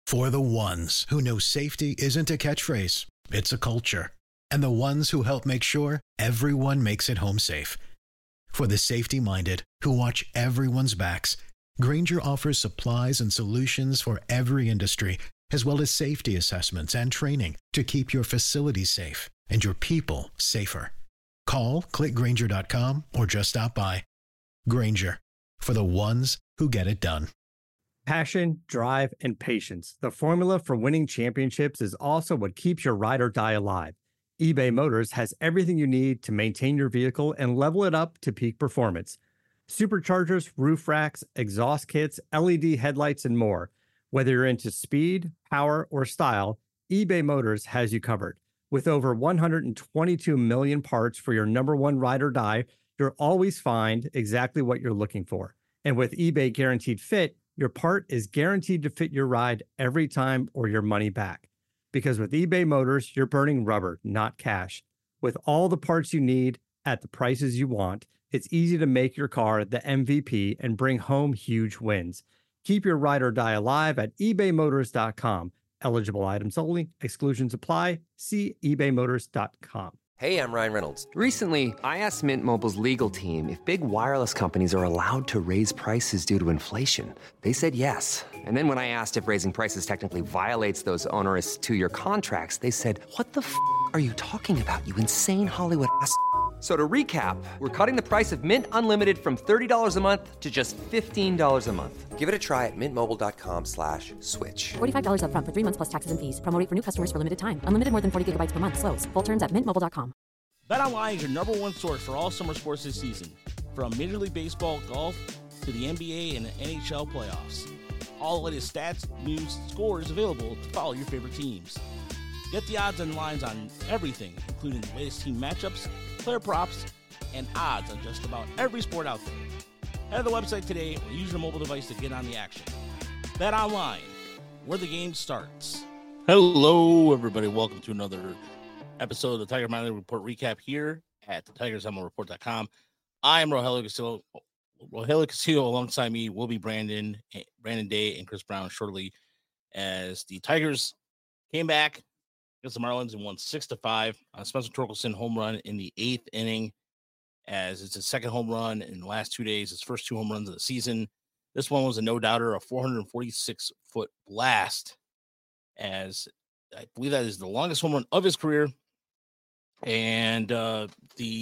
For the ones who know safety isn't a catchphrase, it's a culture. And the ones who help make sure everyone makes it home safe. For the safety-minded who watch everyone's backs, Grainger offers supplies and solutions for every industry, as well as safety assessments and training to keep your facilities safe and your people safer. Call, click Grainger.com, or just stop by. Grainger, for the ones who get it done. Passion, drive, and patience. The formula for winning championships is also what keeps your ride or die alive. eBay Motors has everything you need to maintain your vehicle and level it up to peak performance. Superchargers, roof racks, exhaust kits, LED headlights, and more. Whether you're into speed, power, or style, eBay Motors has you covered. With over 122 million parts for your number one ride or die, you'll always find exactly what you're looking for. And with eBay Guaranteed Fit, your part is guaranteed to fit your ride every time or your money back. Because with eBay Motors, you're burning rubber, not cash. With all the parts you need at the prices you want, it's easy to make your car the MVP and bring home huge wins. Keep your ride or die alive at ebaymotors.com. Eligible items only. Exclusions apply. See ebaymotors.com. Hey, I'm Ryan Reynolds. Recently, I asked Mint Mobile's legal team if big wireless companies are allowed to raise prices due to inflation. They said yes. And then when I asked if raising prices technically violates those onerous two-year contracts, they said, "What the f*** are you talking about, you insane Hollywood ass?" So to recap, we're cutting the price of Mint Unlimited from $30 a month to just $15 a month. Give it a try at mintmobile.com/switch. $45 up front for 3 months plus taxes and fees. Promo rate for new customers for limited time. Unlimited more than 40 gigabytes per month. Slows full terms at mintmobile.com. BetOnline is your number one source for all summer sports this season. From Major League Baseball, golf, to the NBA and the NHL playoffs. All the latest stats, news, scores available to follow your favorite teams. Get the odds and lines on everything, including the latest team matchups, player props, and odds on just about every sport out there. Head to the website today or use your mobile device to get on the action. Bet Online, where the game starts. Hello, everybody. Welcome to another episode of the Tiger Minor Report recap here at the TigersMLReport.com. I'm Rogelio Castillo. Alongside me will be Brandon Day, and Chris Brown shortly, as the Tigers came back against the Marlins and won 6-5 on a Spencer Torkelson home run in the 8th inning, as it's his second home run in the last 2 days, his first 2 home runs of the season. This one was a no-doubter, a 446-foot blast, as I believe that is the longest home run of his career. And as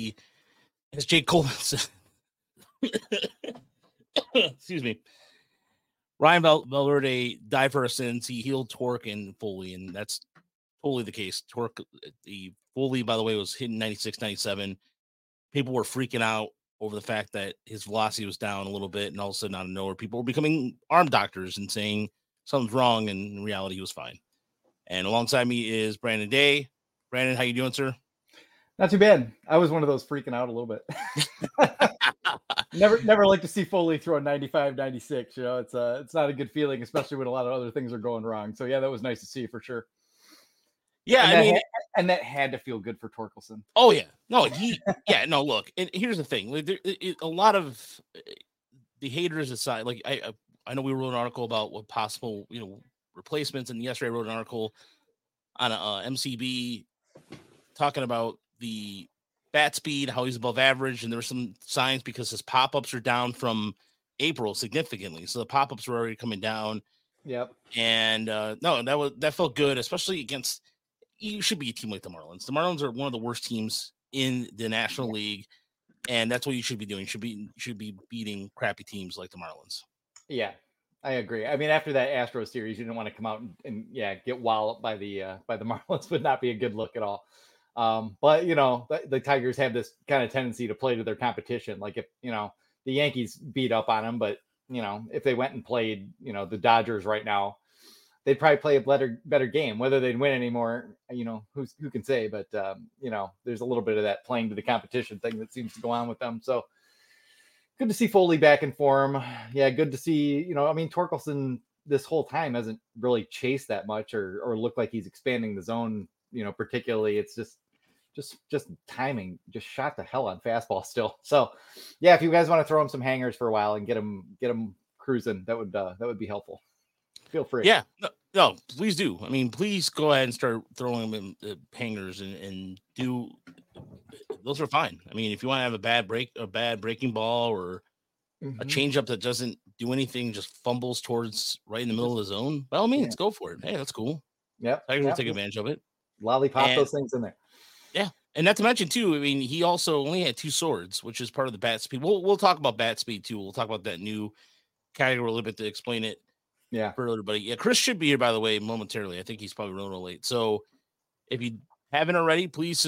Jake Coleman said, excuse me, Ryan Valverde died for our sins. He healed Torque and Foley, and that's totally the case. Torque, the Foley, by the way, was hitting 96, 97. People were freaking out over the fact that his velocity was down a little bit, and all of a sudden, out of nowhere, people were becoming arm doctors and saying something's wrong, and in reality, he was fine. And alongside me is Brandon Day. Brandon, how you doing, sir? Not too bad. I was one of those freaking out a little bit. Never like to see Foley throw a 95, 96. You know, it's not a good feeling, especially when a lot of other things are going wrong. So yeah, that was nice to see for sure. Yeah, and that had to feel good for Torkelson. Oh yeah, look, and here's the thing: a lot of the haters aside, like I know we wrote an article about what possible replacements, and yesterday I wrote an article on MCB talking about the bat speed, how he's above average, and there were some signs because his pop-ups are down from April significantly. So the pop-ups were already coming down. Yep. And that felt good, especially against. You should be a team like the Marlins. The Marlins are one of the worst teams in the National League, and that's what you should be doing. You should be beating crappy teams like the Marlins. Yeah, I agree. I mean, after that Astros series, you didn't want to come out and get walloped by the Marlins. Would not be a good look at all. But the Tigers have this kind of tendency to play to their competition. Like if the Yankees beat up on them, but if they went and played the Dodgers right now, they'd probably play a better game. Whether they'd win anymore, who can say? But there's a little bit of that playing to the competition thing that seems to go on with them. So good to see Foley back in form. Yeah, good to see. Torkelson this whole time hasn't really chased that much or looked like he's expanding the zone. Particularly, it's just timing. Just shot the hell on fastball still. So yeah, if you guys want to throw him some hangers for a while and get him cruising, that would be helpful. Feel free. Yeah, No, please do. I mean, please go ahead and start throwing them in hangers and do. Those are fine. I mean, if you want to have a bad breaking ball, or a changeup that doesn't do anything, just fumbles towards right in the middle of the zone, by all means, go for it. Hey, that's cool. Yep. Tigers will take advantage of it. Lollipop those things in there. Yeah. And not to mention, too, I mean, he also only had 2 swords, which is part of the bat speed. We'll talk about bat speed, too. We'll talk about that new category a little bit to explain it further. But yeah, Chris should be here, by the way, momentarily. I think he's probably running a little late. So if you haven't already, please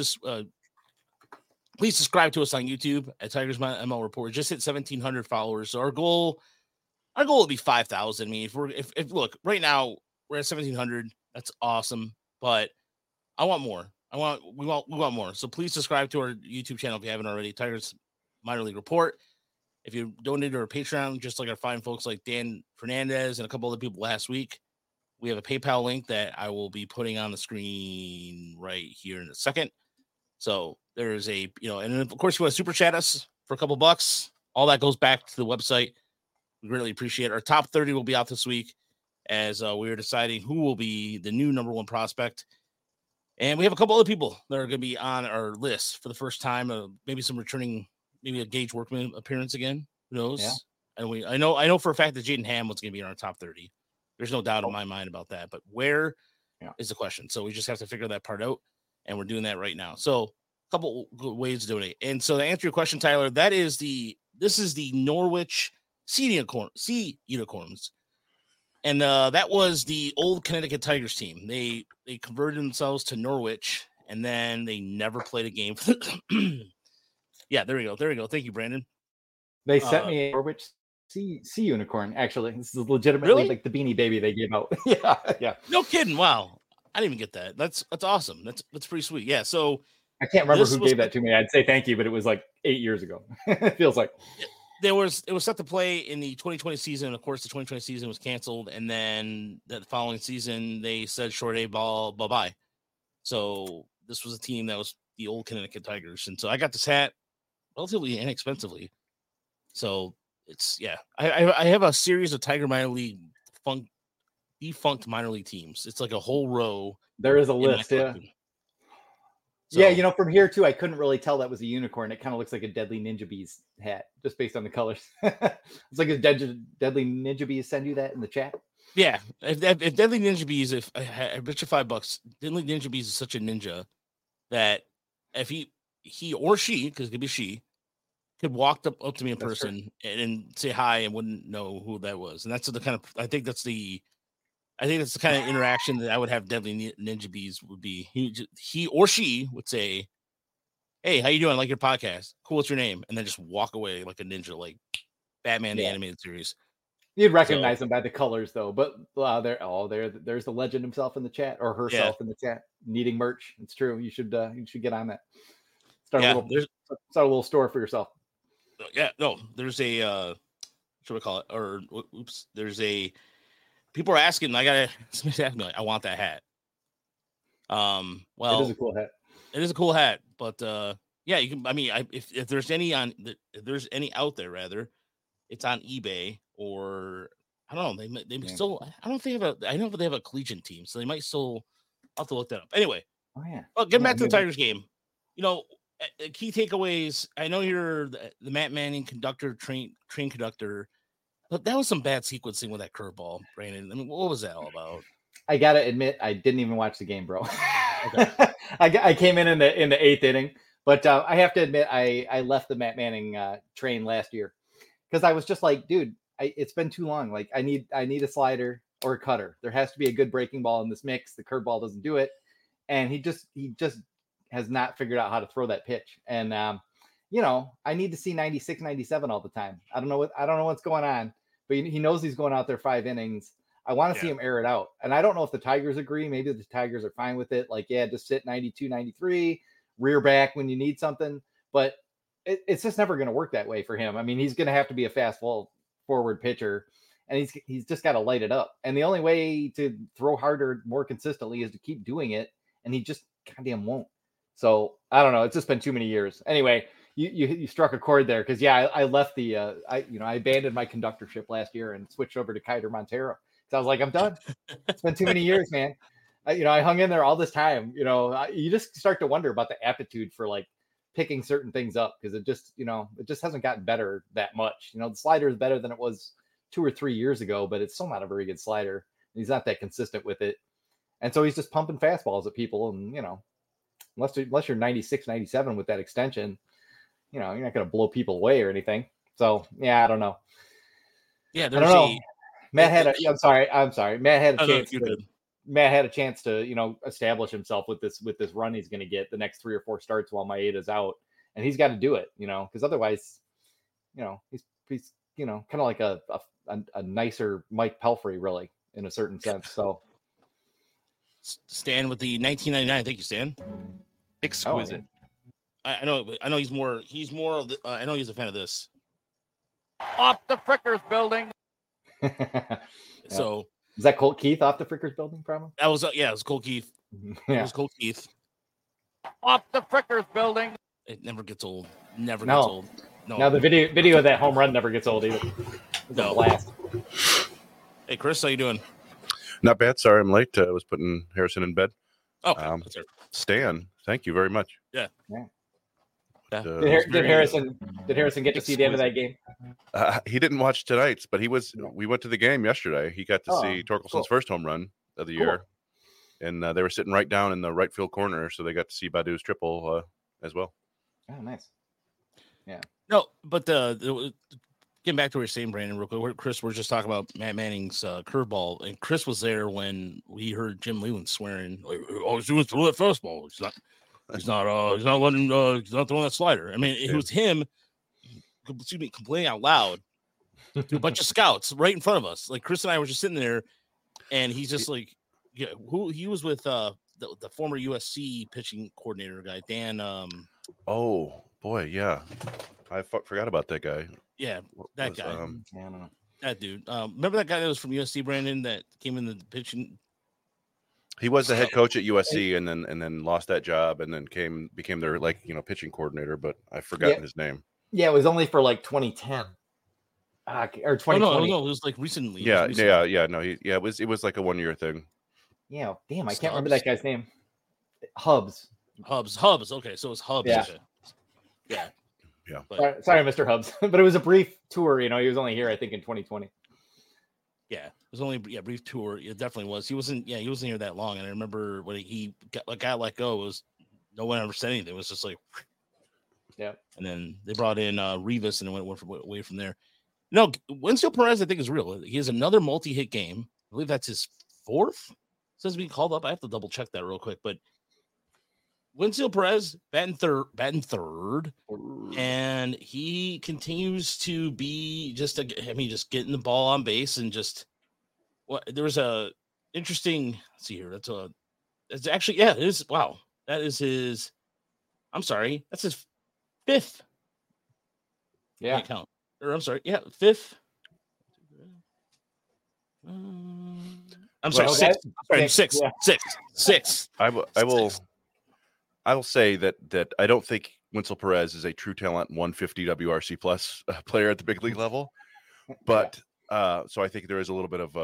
subscribe to us on YouTube at Tigers ML Report. We just hit 1,700 followers. So our goal would be 5,000. I mean, if look, right now we're at 1,700. That's awesome. But I want more. We want more. So please subscribe to our YouTube channel if you haven't already. Tigers Minor League Report. If you donate to our Patreon, just like our fine folks like Dan Fernandez and a couple other people last week, we have a PayPal link that I will be putting on the screen right here in a second. So there's and of course you want to super chat us for a couple bucks. All that goes back to the website. We really appreciate it. Our top 30 will be out this week as we are deciding who will be the new number 1 prospect. And we have a couple other people that are going to be on our list for the first time. Maybe some returning, maybe a Gage Workman appearance again. Who knows? Yeah. And I know for a fact that Jaden Hamlin's going to be in our top 30. There's no doubt in my mind about that. But where is the question? So we just have to figure that part out, and we're doing that right now. So a couple good ways to donate. And so to answer your question, Tyler, this is the Norwich Sea Unicorns. And that was the old Connecticut Tigers team. They converted themselves to Norwich, and then they never played a game. Yeah, there we go. Thank you, Brandon. They sent me a Norwich Sea Unicorn. Actually, this is legitimately like the Beanie Baby they gave out. Yeah. No kidding. Wow, I didn't even get that. That's awesome. That's pretty sweet. Yeah. So I can't remember who gave that to me. I'd say thank you, but it was like 8 years ago. It feels like. It was set to play in the 2020 season. Of course, the 2020 season was canceled, and then the following season they said short A ball, bye-bye. So this was a team that was the old Connecticut Tigers, and so I got this hat relatively inexpensively. So it's I have a series of Tiger minor league defunct minor league teams. It's like a whole row. There is a list, yeah. So, yeah, from here too, I couldn't really tell that was a unicorn. It kind of looks like a Deadly Ninja Bees hat, just based on the colors. It's like a Deadly Ninja Bees send you that in the chat. Yeah, if Deadly Ninja Bees, I bet you $5, Deadly Ninja Bees is such a ninja that if he or she, because it could be she, could walk up to me in person and say hi and wouldn't know who that was. And that's the kind of I think that's the kind of interaction that I would have Deadly Ninja Bees would be. He or she would say, "Hey, how you doing? I like your podcast. Cool. What's your name?" And then just walk away like a ninja, like Batman the animated series. You'd recognize them by the colors, though. But there's the legend himself in the chat, or herself in the chat, needing merch. It's true. You should get on that. Start a little store for yourself. Yeah, no, there's a what should we call it? Or oops, there's a. People are asking. Somebody's asking me, like, I want that hat. Well, it is a cool hat. It is a cool hat, but yeah, you can. I mean, if there's any out there, rather, it's on eBay or I don't know. They still. I don't think I know if they have a collegiate team, so they might still. I'll have to look that up. Anyway, well, getting back to the Tigers game. Key takeaways. I know you're the Matt Manning train conductor. But that was some bad sequencing with that curveball, Brandon. I mean, what was that all about? I gotta admit, I didn't even watch the game, bro. Okay. I came in the 8th inning, but I have to admit, I left the Matt Manning train last year because I was just like, dude, it's been too long. Like, I need a slider or a cutter. There has to be a good breaking ball in this mix. The curveball doesn't do it, and he just has not figured out how to throw that pitch. And I need to see 96, 97 all the time. I don't know what's going on. But he knows he's going out there 5 innings. I want to see him air it out. And I don't know if the Tigers agree. Maybe the Tigers are fine with it. Like, just sit 92, 93, rear back when you need something. But it's just never going to work that way for him. I mean, he's going to have to be a fast forward pitcher. And he's just got to light it up. And the only way to throw harder more consistently is to keep doing it. And he just goddamn won't. So, I don't know. It's just been too many years. Anyway, You struck a chord there because I left I abandoned my conductorship last year and switched over to Kiter Montero So I was like, I'm done. It's been too many years, man. I hung in there all this time. You just start to wonder about the aptitude for like picking certain things up because it just hasn't gotten better that much. The slider is better than it was 2 or 3 years ago, but it's still not a very good slider. He's not that consistent with it. And so he's just pumping fastballs at people. And, unless you're 96, 97 with that extension, you're not going to blow people away or anything. So, yeah, I don't know. Yeah, I don't know. Matt had I'm sorry. Matt had a chance. Matt had a chance to, establish himself with this run he's going to get the next 3 or 4 starts while Maeda's out, and he's got to do it, because otherwise, he's kind of like a nicer Mike Pelfrey, really, in a certain sense. So, Stan with the 1999. Thank you, Stan. Exquisite. Oh, I know he's more of the, I know he's a fan of this. Off the Frickers building. So is that Colt Keith off the Frickers building? Probably. That was it was Colt Keith. Yeah. It was Colt Keith. Off the Frickers building. It never gets old. Gets old. No. Now the video of that home run never gets old either. It's a blast. Hey Chris, how you doing? Not bad. Sorry, I'm late. I was putting Harrison in bed. Okay. That's right. Stan, thank you very much. Yeah. Did Harrison get to see the end of that game? He didn't watch tonight's, but we went to the game yesterday. He got to see Torkelson's first home run of the year. And they were sitting right down in the right field corner, so they got to see Badu's triple as well. Oh, nice. Yeah. No, but getting back to what you're saying, Brandon, real quick. Chris, we're just talking about Matt Manning's curveball, and Chris was there when we heard Jim Leland swearing, "Oh, he's doing throw that fastball. He's not throwing that slider." I mean, it was him, complaining out loud to a bunch of scouts right in front of us. Like Chris and I were just sitting there, and he's just like, "Yeah, who?" He was with the former USC pitching coordinator guy, Dan. Oh boy, yeah, I forgot about that guy. Yeah, that guy. That dude. Remember that guy that was from USC, Brandon, that came in the pitching. He was the head coach at USC, and then lost that job, and then became their pitching coordinator. But I've forgotten his name. Yeah, it was only for like 2010 or 2020. No, it was like recently. Yeah. No, it was like a 1-year thing. Yeah, damn, I can't remember that guy's name. Hubs. Okay, so it's Hubs. Yeah. Yeah. But, sorry, Mr. Hubs, but it was a brief tour. He was only here, I think, in 2020. Yeah, it was only a brief tour. It definitely was. He wasn't here that long. And I remember when he got let go, it was no one ever said anything. It was just like, yeah. And then they brought in Rivas, and it went away from there. No, Winston Perez, I think, is real. He has another multi-hit game. I believe that's his 4th. Says being called up. I have to double check that real quick, but Winston Perez batting third, and he continues to be just getting the ball on base and just there was a interesting. Let's see here. It's actually it is. Wow, that is his. I'm sorry, that's his 5th. Yeah, count. Or I'm sorry, 5th. I'm sorry, 6th. 6th. I will say that I don't think Winston Perez is a true talent 150 WRC plus player at the big league level, but so I think there is a little bit of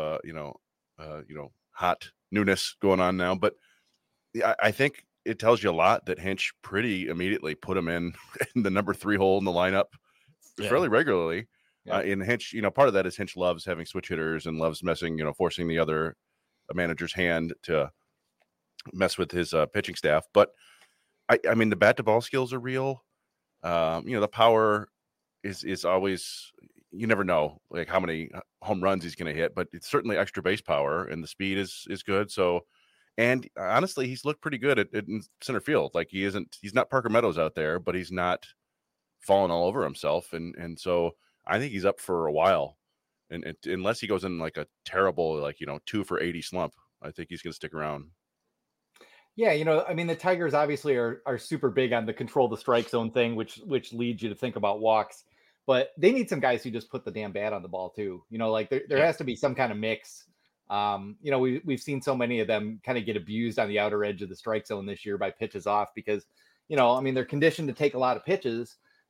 hot newness going on now. But I think it tells you a lot that Hinch pretty immediately put him in the number 3 hole in the lineup fairly regularly. Yeah. In Hinch, part of that is Hinch loves having switch hitters and loves forcing the other manager's hand to mess with his pitching staff. But I mean, the bat to ball skills are real. The power is always, you never know like how many home runs he's going to hit, but it's certainly extra base power, and the speed is good. So, and honestly, he's looked pretty good at center field. Like he's not Parker Meadows out there, but he's not falling all over himself. And so I think he's up for a while, and unless he goes in like a terrible 2 for 80 slump, I think he's going to stick around. Yeah, I mean, the Tigers obviously are super big on the control the strike zone thing, which leads you to think about walks. But they need some guys who just put the damn bat on the ball too. Like there has to be some kind of mix. We've seen so many of them kind of get abused on the outer edge of the strike zone this year by pitches off because, I mean, they're conditioned to take a lot of pitches.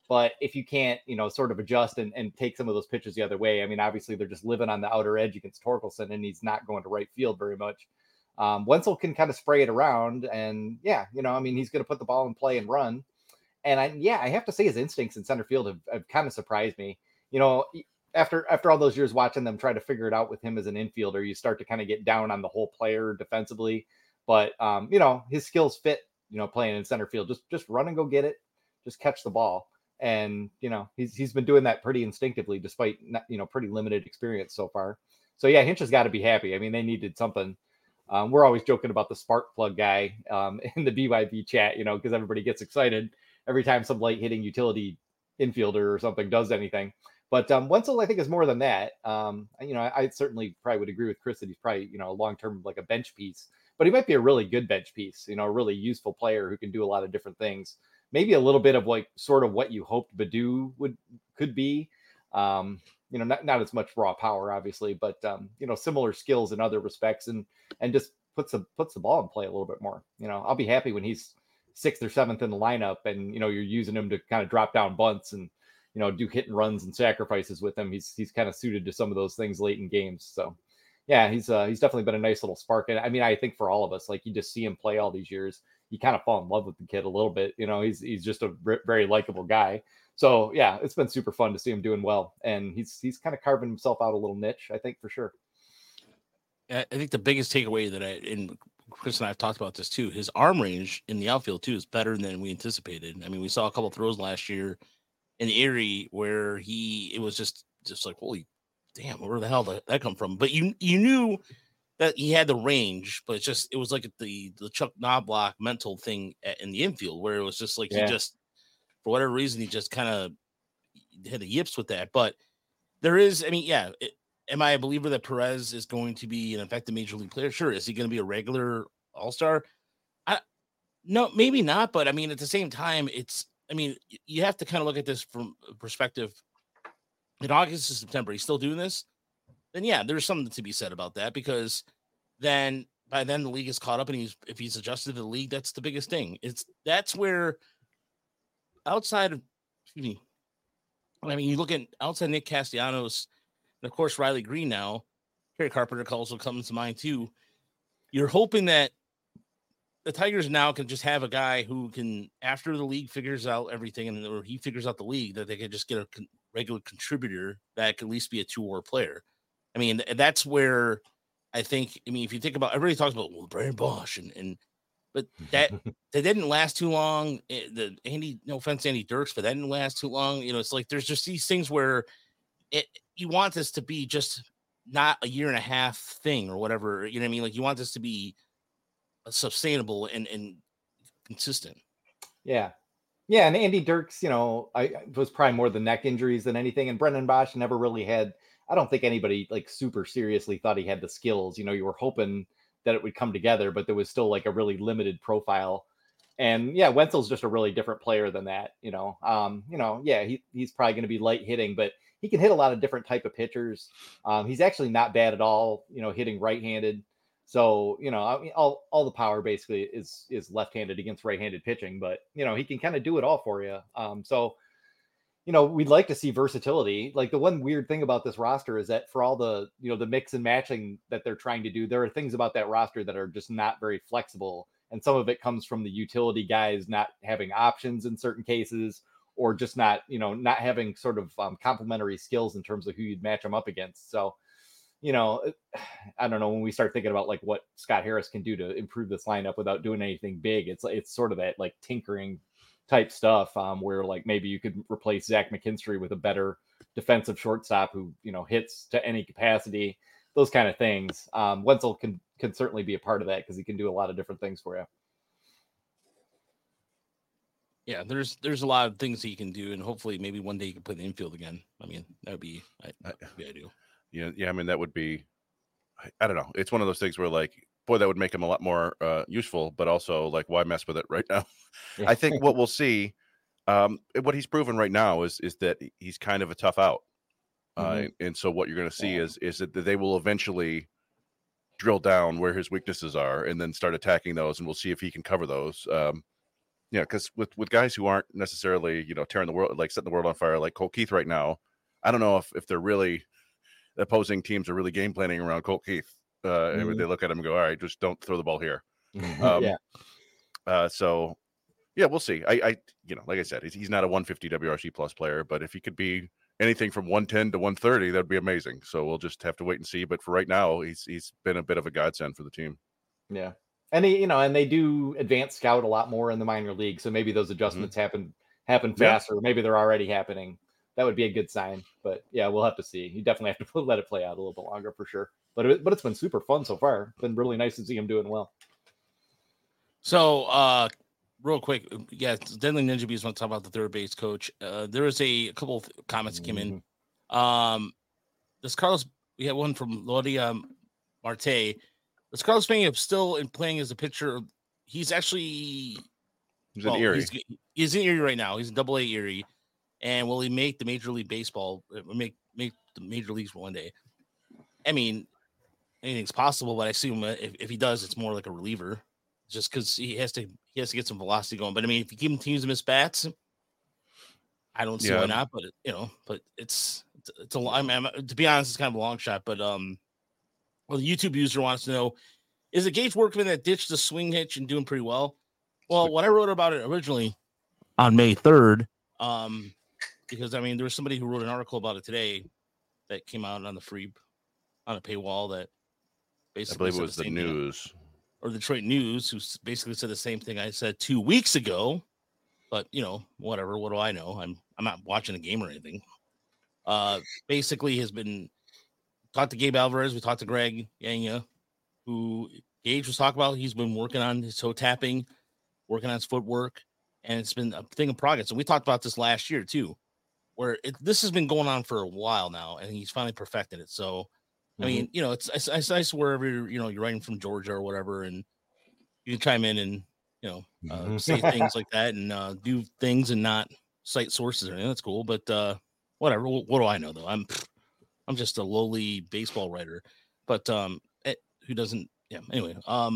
But if you can't, sort of adjust and take some of those pitches the other way, I mean, obviously they're just living on the outer edge against Torkelson, and he's not going to right field very much. Wenzel can kind of spray it around, and I mean, he's going to put the ball in play and run. And I have to say his instincts in center field have kind of surprised me. After all those years watching them try to figure it out with him as an infielder, you start to kind of get down on the whole player defensively. But his skills fit, playing in center field. Just run and go get it, just catch the ball. And he's been doing that pretty instinctively, despite pretty limited experience so far. So Hinch has got to be happy. I mean, they needed something. We're always joking about the spark plug guy in the BYB chat, because everybody gets excited every time some light hitting utility infielder or something does anything. But Wenzel, I think, is more than that. I certainly probably would agree with Chris that he's probably a long term like a bench piece, but he might be a really good bench piece. A really useful player who can do a lot of different things. Maybe a little bit of like sort of what you hoped Baddoo could be. Not as much raw power, obviously, but similar skills in other respects, and just puts the ball in play a little bit more. I'll be happy when he's 6th or 7th in the lineup, and you're using him to kind of drop down bunts and do hit and runs and sacrifices with him. He's kind of suited to some of those things late in games. So he's definitely been a nice little spark. And I mean, I think for all of us, like, you just see him play all these years, you kind of fall in love with the kid a little bit. He's just a very likable guy. So it's been super fun to see him doing well, and he's kind of carving himself out a little niche, I think, for sure. I think the biggest takeaway and Chris and I have talked about this too, his arm range in the outfield too is better than we anticipated. I mean, we saw a couple of throws last year in Erie where it was just like, holy damn, where the hell did that come from? But you knew that he had the range, but it was like the Chuck Knobloch mental thing in the infield, where it was just like, he just, for whatever reason, he just kind of had the yips with that. But there is, I mean, am I a believer that Perez is going to be an effective major league player? Sure. Is he going to be a regular all-star? No, maybe not. But I mean, at the same time, you have to kind of look at this from a perspective. In August and September, he's still doing this. Then there's something to be said about that, because then by then the league is caught up, and if he's adjusted to the league, that's the biggest thing. That's where outside of, you look at outside Nick Castellanos, and of course Riley Green now, Kerry Carpenter also comes to mind too. You're hoping that the Tigers now can just have a guy who can, after the league figures out everything, or he figures out the league, that they can just get a regular contributor that can at least be a 2-war player. I mean, that's where I think, if you think about, everybody talks about, well, Brandon Bosch but that didn't last too long. No offense to Andy Dirks, but that didn't last too long. It's like, there's just these things where you want this to be just not a year and a half thing or whatever. You know what I mean? Like, you want this to be sustainable and consistent. Yeah. And Andy Dirks, I was probably more the neck injuries than anything. And Brendan Bosch never really had, I don't think anybody like super seriously thought he had the skills. You were hoping that it would come together, but there was still like a really limited profile. And Wenzel's just a really different player than that. He's probably going to be light hitting, but he can hit a lot of different type of pitchers. He's actually not bad at all, hitting right-handed. So, all the power basically is left-handed against right-handed pitching, but, he can kind of do it all for you. We'd like to see versatility. Like, the one weird thing about this roster is that for all the, the mix and matching that they're trying to do, there are things about that roster that are just not very flexible. And some of it comes from the utility guys not having options in certain cases, or just not having sort of complementary skills in terms of who you'd match them up against. So, I don't know, when we start thinking about like what Scott Harris can do to improve this lineup without doing anything big, it's sort of that like tinkering type stuff, where like maybe you could replace Zach McKinstry with a better defensive shortstop who, hits to any capacity, those kind of things. Wenzel can certainly be a part of that, because he can do a lot of different things for you. Yeah, there's a lot of things that you can do, and hopefully maybe one day you can play the infield again. I mean, that would be ideal. Yeah, I mean, that would be, I don't know. It's one of those things where, like, boy, that would make him a lot more useful, but also, like, why mess with it right now? Yeah. I think what we'll see, what he's proven right now is that he's kind of a tough out. And so what you're going to see is that they will eventually drill down where his weaknesses are and then start attacking those, and we'll see if he can cover those. Yeah, because with guys who aren't necessarily, tearing the world, like setting the world on fire, like Colt Keith right now, I don't know if they're really, the opposing teams are really game planning around Colt Keith. And they look at him and go, all right, just don't throw the ball here. So, yeah, we'll see. I like I said, he's not a 150 WRC plus player, but if he could be anything from 110 to 130, that'd be amazing. So we'll just have to wait and see. But for right now, he's been a bit of a godsend for the team. Yeah. And and they do advanced scout a lot more in the minor league. So maybe those adjustments happen faster. Yeah. Maybe they're already happening. That would be a good sign. But yeah, we'll have to see. You definitely have to let it play out a little bit longer for sure. But it's been super fun so far. It's been really nice to see him doing well. So real quick, Deadly Ninja Bees want to talk about the third base coach. There was a couple of comments that came in. This Carlos, we had one from Lodia Marte. Is Carlos Pena still playing as a pitcher? He's actually in Erie. He's in Erie right now. He's in Double-A Erie, and will he make the Major League Baseball? Make the Major Leagues one day? I mean, anything's possible, but I assume if he does, it's more like a reliever, just because he has to get some velocity going. But I mean, if you keep him teams to miss bats, I don't see why not. But but it's a. I mean, to be honest, it's kind of a long shot, but Well, the YouTube user wants to know, is it Gage Workman that ditched the swing hitch and doing pretty well? Well, when I wrote about it originally on May 3rd, because, I mean, there was somebody who wrote an article about it today that came out on the free, on a paywall that basically I believe it was the News. Or the Detroit News, who basically said the same thing I said 2 weeks ago. But, whatever. What do I know? I'm not watching a game or anything. Basically has been... Talked to Gabe Alvarez. We talked to Greg Yanya, who Gage was talking about. He's been working on his toe tapping, working on his footwork, and it's been a thing of progress. And we talked about this last year too, where this has been going on for a while now, and he's finally perfected it. So, I mean, it's nice wherever you're writing from Georgia or whatever, and you can chime in and say things like that and do things and not cite sources or anything. That's cool, but whatever. What do I know though? I'm just a lowly baseball writer, but who doesn't? Yeah. Anyway,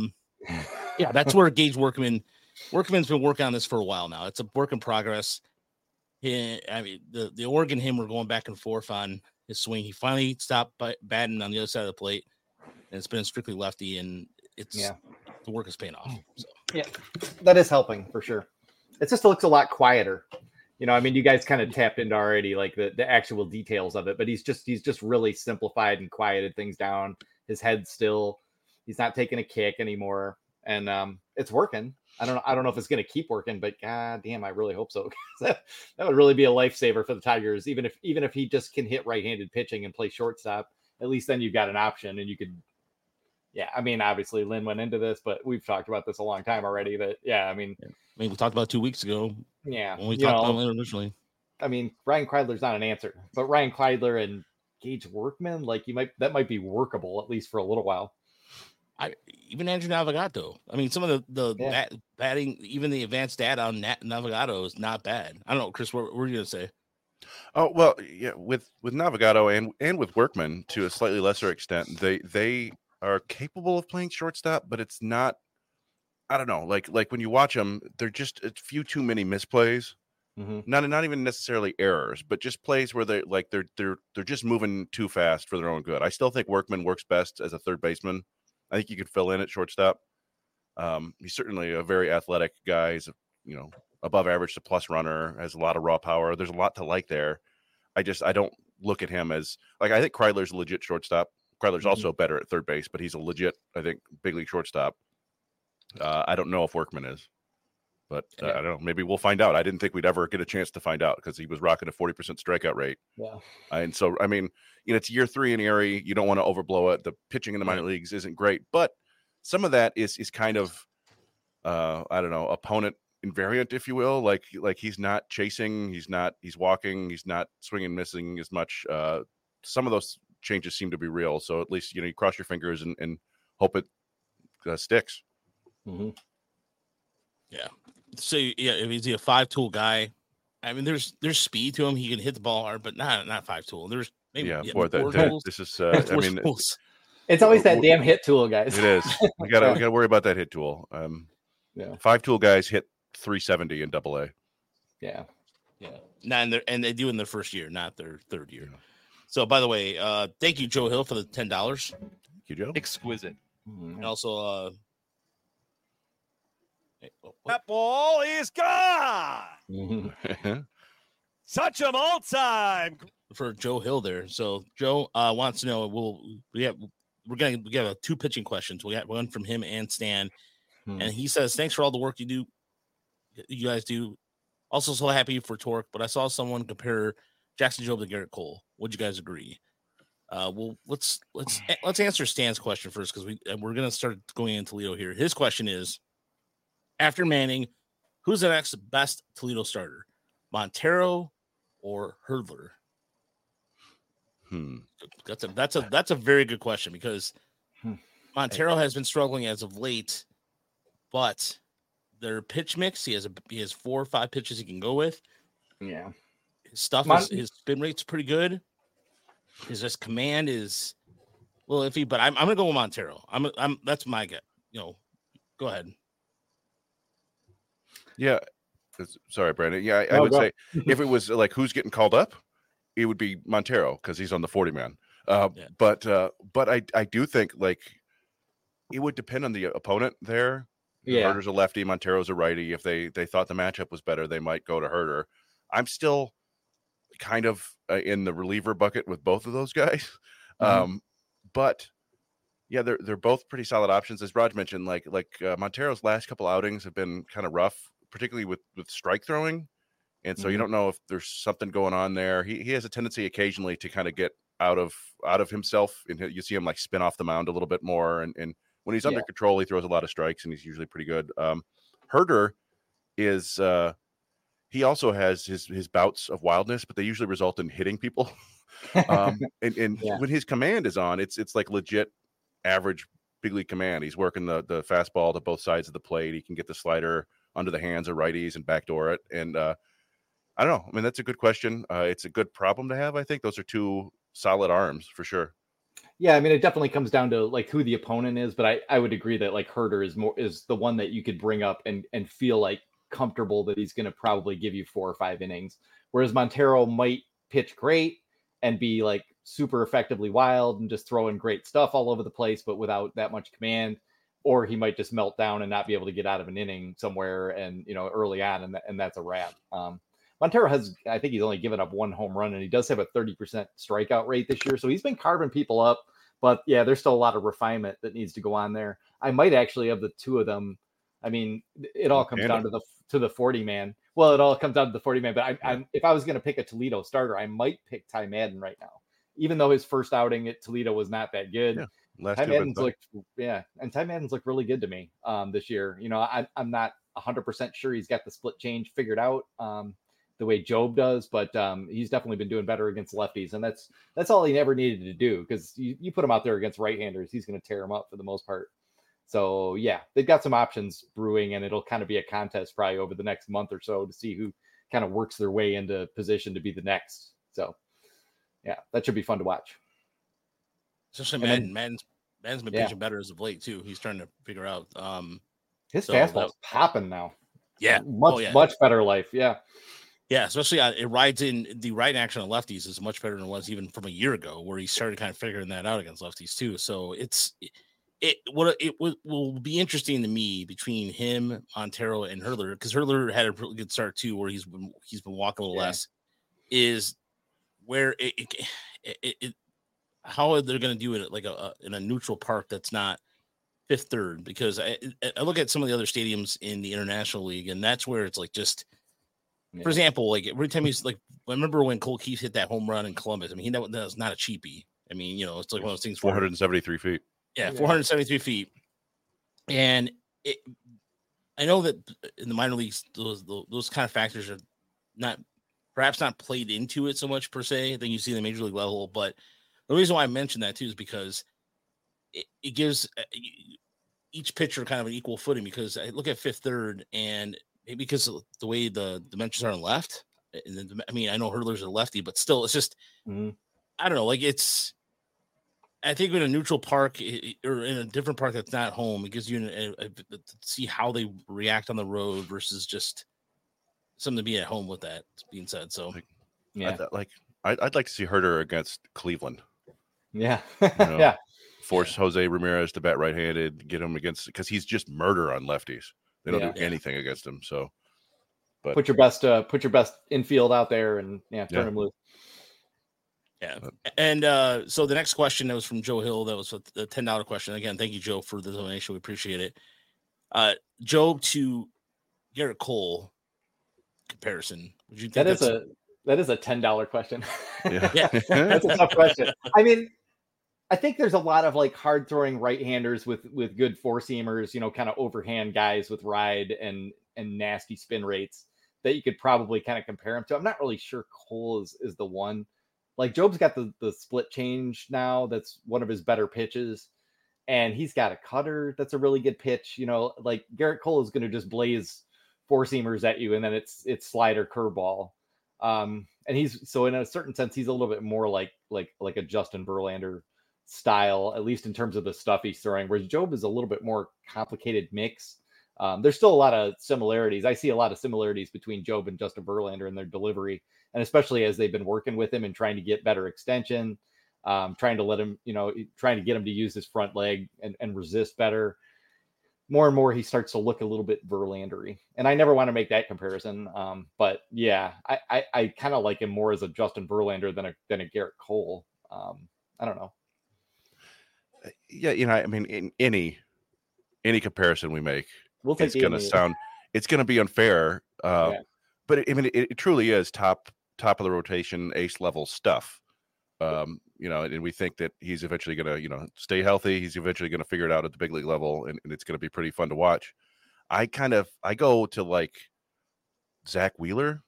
that's where Gage Workman's been working on this for a while now. It's a work in progress. The Oregon him were going back and forth on his swing. He finally stopped batting on the other side of the plate, and it's been strictly lefty, and the work is paying off. So. Yeah, that is helping for sure. It just looks a lot quieter. I mean, you guys kind of tapped into already like the actual details of it, but he's just really simplified and quieted things down. His head's he's not taking a kick anymore, and it's working. I don't know if it's going to keep working, but god damn, I really hope so. that would really be a lifesaver for the Tigers. Even if he just can hit right-handed pitching and play shortstop, at least then you've got an option, and you could. Yeah, I mean, obviously Lynn went into this, but we've talked about this a long time already. We talked about 2 weeks ago. Yeah, when we talked about it originally. I mean, Ryan Kreidler's not an answer, but Ryan Kreidler and Gage Workman, that might be workable at least for a little while. Even Andrew Navigato. I mean, some of the batting, even the advanced data on Navigato is not bad. I don't know, Chris. What were you gonna say? Oh well, yeah. With Navigato and with Workman to a slightly lesser extent, they are capable of playing shortstop, but it's not. I don't know, like when you watch them, they're just a few too many misplays. Not even necessarily errors, but just plays where they're just moving too fast for their own good. I still think Workman works best as a third baseman. I think you could fill in at shortstop. He's certainly a very athletic guy. He's above average to plus runner, has a lot of raw power. There's a lot to like there. I don't look at him as I think Kreidler's a legit shortstop. Kreidler's also better at third base, but he's a legit, I think, big league shortstop. I don't know if Workman is, but I don't know. Maybe we'll find out. I didn't think we'd ever get a chance to find out because he was rocking a 40% strikeout rate. Yeah. And so, I mean, it's year 3 in Erie. You don't want to overblow it. The pitching in the minor leagues isn't great, but some of that is kind of, I don't know, opponent invariant, if you will. Like he's not chasing, he's walking, he's not swinging, missing as much. Some of those changes seem to be real. So at least, you cross your fingers and hope it sticks. Mm-hmm. Yeah. So if he's a 5-tool guy, I mean, there's speed to him. He can hit the ball hard, but not 5-tool. There's maybe this is. I mean, it's always that damn hit tool, guys. It is. We gotta worry about that hit tool. 5-tool guys hit 370 in Double A. Yeah. And they do in their first year, not their third year. So, by the way, thank you, Joe Hill, for the $10. Thank you, Joe. Exquisite. And also, that ball is gone. Such a all-time for Joe Hill there. So Joe wants to know, we have two pitching questions. We got one from him and Stan, and he says, "Thanks for all the work you guys do. Also, so happy for Torque, but I saw someone compare Jackson Jobe to Garrett Cole. Would you guys agree?" Well, let's answer Stan's question first, because we're gonna start going in Toledo here. His question is, after Manning, who's the next best Toledo starter, Montero or Hurdler? That's a very good question, because Montero has been struggling as of late, but their pitch mix, he has 4 or 5 pitches he can go with. Yeah, his his spin rate's pretty good. His command is a little iffy, but I'm gonna go with Montero. That's my gut. Go ahead. Yeah. Sorry, Brandon. Yeah, I would say if it was like who's getting called up, it would be Montero, because he's on the 40-man. But I do think, like, it would depend on the opponent there. Yeah. Herder's a lefty, Montero's a righty. If they thought the matchup was better, they might go to Herder. I'm still kind of in the reliever bucket with both of those guys. But yeah, they're both pretty solid options. As Raj mentioned, like Montero's last couple outings have been kind of rough, particularly with strike throwing. And so you don't know if there's something going on there. He has a tendency occasionally to kind of get out of himself, and you see him like spin off the mound a little bit more. And when he's under control, he throws a lot of strikes, and he's usually pretty good. Herder is he also has his bouts of wildness, but they usually result in hitting people. And when his command is on, it's like legit average big league command. He's working the fastball to both sides of the plate. He can get the slider under the hands of righties and backdoor it. And I don't know. I mean, that's a good question. It's a good problem to have. I think those are two solid arms for sure. Yeah, I mean, it definitely comes down to like who the opponent is, but I would agree that like Herder is the one that you could bring up and feel like comfortable that he's going to probably give you 4 or 5 innings, whereas Montero might pitch great and be like super effectively wild and just throwing great stuff all over the place, but without that much command, or he might just melt down and not be able to get out of an inning somewhere and early on, and that's a wrap. Montero I think he's only given up 1 home run, and he does have a 30% strikeout rate this year. So he's been carving people up, but yeah, there's still a lot of refinement that needs to go on there. I might actually have the two of them. I mean, it all comes down to the 40-man. Well, it all comes down to the 40-man, but if I was going to pick a Toledo starter, I might pick Ty Madden right now, even though his first outing at Toledo was not that good. Yeah, Ty Madden's looked really good to me this year. I'm not 100% sure he's got the split change figured out the way Jobe does, but he's definitely been doing better against lefties, and that's all he ever needed to do, because you put him out there against right-handers, he's going to tear him up for the most part. So yeah, they've got some options brewing, and it'll kind of be a contest probably over the next month or so to see who kind of works their way into position to be the next. So yeah, that should be fun to watch. Especially Madden's been pitching better as of late too. He's trying to figure out his fastball's popping now. Yeah, much better life. Yeah. Yeah, especially it rides in the right action on lefties is much better than it was even from a year ago, where he started kind of figuring that out against lefties too. So it will be interesting to me between him, Montero, and Hurdler, because Hurdler had a really good start too, where he's been walking a little less. Is where how they're going to do it like in a neutral park that's not Fifth Third, because I look at some of the other stadiums in the International League, and that's where it's like just. For example, like every time he's like, I remember when Cole Keith hit that home run in Columbus. I mean, that was not a cheapie. I mean, it's like one of those things. 473 feet. Yeah, 473 feet. And I know that in the minor leagues, those kind of factors are perhaps not played into it so much per se than you see in the major league level. But the reason why I mentioned that too is because it gives each pitcher kind of an equal footing. Because I look at Fifth Third, and because of the way the dimensions are on left, I mean, I know Hurdler's a lefty, but still, it's just, I don't know, like I think in a neutral park or in a different park that's not home, it gives you to see how they react on the road versus just something to be at home with that being said. So, yeah, I'd like to see Herter against Cleveland. Yeah, yeah. Force Jose Ramirez to bat right-handed, get him against because he's just murder on lefties. They don't do anything against him. So, but put your best infield out there and turn him loose. Yeah. And so the next question that was from Joe Hill, that was the $10 question. Again, thank you, Joe, for the donation. We appreciate it. Joe to Garrett Cole comparison. Would you think that is a $10 question? Yeah. That's a tough question. I mean, I think there's a lot of like hard throwing right-handers with good four-seamers, kind of overhand guys with ride and nasty spin rates that you could probably kind of compare him to. I'm not really sure Cole is the one. Like Job's got the split change now. That's one of his better pitches. And he's got a cutter. That's a really good pitch. Like Garrett Cole is going to just blaze four seamers at you. And then it's slider curveball. And so in a certain sense, he's a little bit more like a Justin Verlander style, at least in terms of the stuff he's throwing, whereas Job is a little bit more complicated mix. There's still a lot of similarities. I see a lot of similarities between Job and Justin Verlander in their delivery, and especially as they've been working with him and trying to get better extension, trying to let him, trying to get him to use his front leg and resist better. More and more, he starts to look a little bit Verlandery, and I never want to make that comparison. But yeah, I kind of like him more as a Justin Verlander than a Garrett Cole. I don't know. Yeah, I mean, in any comparison we make, it's going to sound, it's going to be unfair. But it truly is top of the rotation, ace level stuff. And we think that he's eventually going to, stay healthy. He's eventually going to figure it out at the big league level, and it's going to be pretty fun to watch. I go to like Zach Wheeler.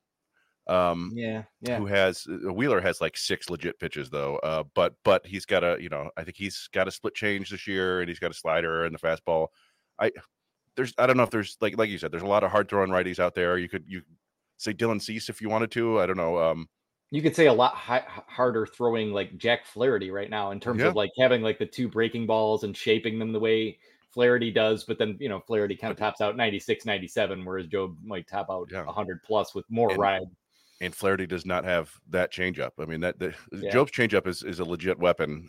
Who has Wheeler has like 6 legit pitches though. But he's got I think he's got a split change this year, and he's got a slider and the fastball. I don't know if there's like you said, there's a lot of hard throwing righties out there. You say Dylan Cease if you wanted to. I don't know. You could say a lot harder throwing like Jack Flaherty right now in terms of like having like the 2 breaking balls and shaping them the way Flaherty does, but then Flaherty kind of tops out 96, 97, whereas Job might top out 100 plus with more ride. And Flaherty does not have that changeup. I mean, Job's changeup is a legit weapon.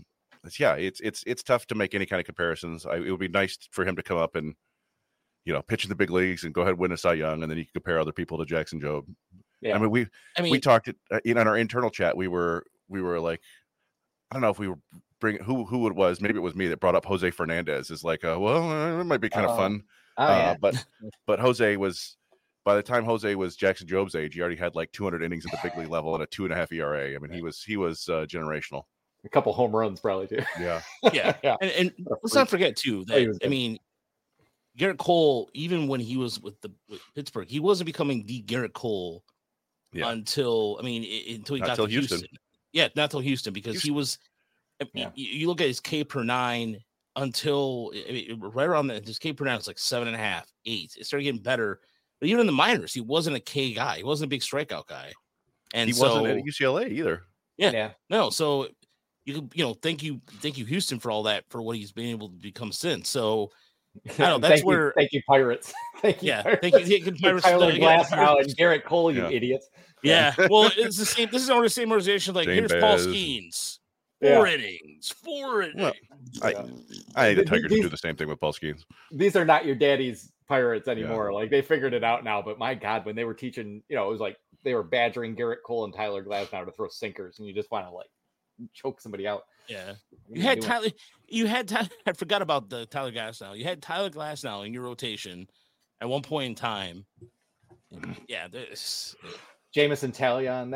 It's tough to make any kind of comparisons. It would be nice for him to come up and pitch in the big leagues and go ahead and win a Cy Young, and then you can compare other people to Jackson Job. Yeah. I mean, we talked in our internal chat. We were like, I don't know if we were bringing who it was. Maybe it was me that brought up Jose Fernandez. Is like, it might be kind of fun. But Jose was. By the time Jose was Jackson Job's age, he already had like 200 innings at the big league level and a 2.5 ERA. I mean, he was generational. A couple home runs probably too. Yeah. Yeah. And let's not forget too that Garrett Cole, even when he was with Pittsburgh, he wasn't becoming the Garrett Cole until he got to Houston. Yeah, not until Houston, because he was. You look at his K per 9 until right around his K per 9 was like 7.5, 8. It started getting better. But even in the minors, he wasn't a K guy. He wasn't a big strikeout guy, and he wasn't at UCLA either. Yeah. No. So you could, thank you, Houston, for all that, for what he's been able to become since. So I don't know. That's thank you, Pirates. Thank you, Pirates. Thank you, Pirates. Tyler Glasnow and Garrett Cole, you idiots. Yeah. Well, it's the same. This is all the same organization. Like, here's Paul Skeens. 4 innings. Well, I think the Tigers do the same thing with Paul Skeens. These are not your daddy's Pirates anymore. Like, they figured it out now, but my God, when they were teaching, it was like they were badgering Garrett Cole and Tyler Glasnow to throw sinkers, and you just want to like choke somebody out. Yeah. You had Tyler. I forgot about the Tyler Glasnow. You had Tyler Glasnow in your rotation at one point in time. Yeah. This Jameson Talion.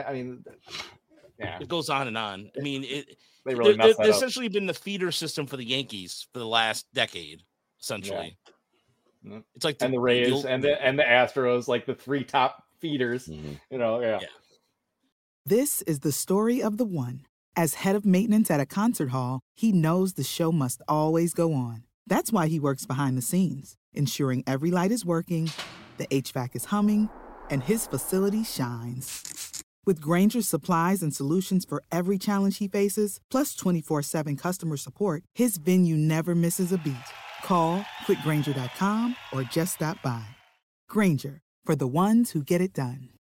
It goes on and on. I mean, they really they've essentially been the feeder system for the Yankees for the last decade, essentially. Yeah. It's like the Rays and the Astros, like the 3 top feeders. This is the story of the one. As head of maintenance at a concert hall, he knows the show must always go on. That's why he works behind the scenes, ensuring every light is working, the HVAC is humming, and his facility shines. With Granger's supplies and solutions for every challenge he faces, plus 24/7 customer support, his venue never misses a beat. Call quickgranger.com or just stop by. Granger, for the ones who get it done.